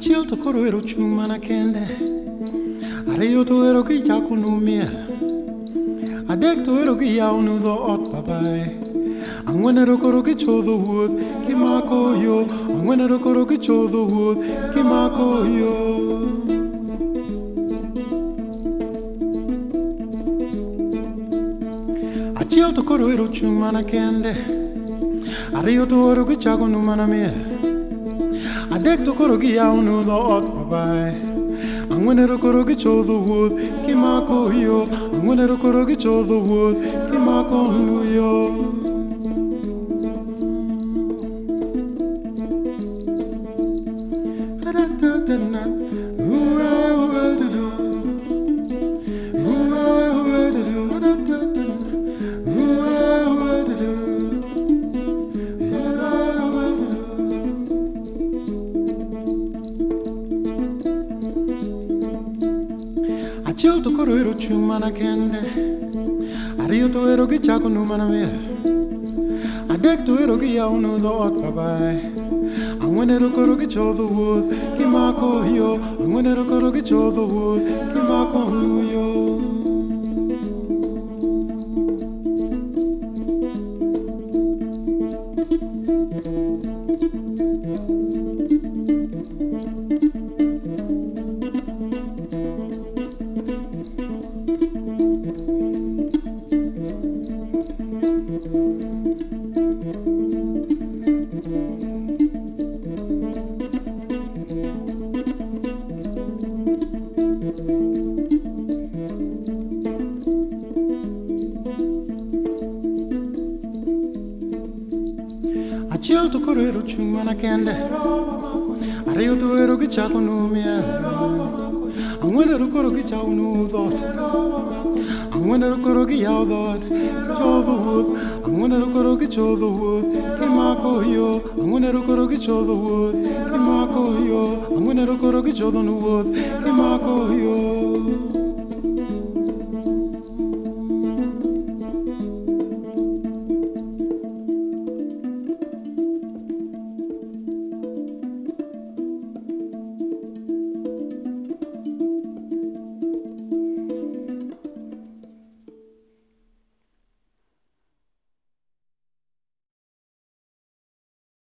Achiel to koro ero chung' mana kende, ariyo to ero gi chako nu miel, adek to ero gi yaw nu dho ot babae, ang'wen ero koro gi chodho wuoth kimako yo, ang'wen ero koro gi chodho wuoth kimako yo. Achiel to koro ero chung' mana kende, ariyo to ero gi chako nu mana miel, adek to koro gi yaw nu dho ot babae, ang'wen ero koro gi chodho wuoth kimako yo, ang'wen ero koro gi chodho wuoth kimako nu yo. Achiel to koro ero chung' mana kende, ariyo to ero gi chako nu mana miel, adek to ero gi yaw nu dho ot babae, ang'wen ero koro gi chodho wuoth kimako yo, ang'wen ero koro gi chodho wuoth kimako nu yo. Achiel to koro ero chung' mana kende, ariyo to ero gi chako nu miel, ang'wen ero koro gi chaw nu dhot, ang'wen ero koro gi yaw dhot chodho wuoth, ang'wen ero koro gi chodho wuoth kimako yo, ang'wen ero koro gi chodho wuoth kimako yo, ang'wen ero koro gi chodho nu wuoth kimako yo.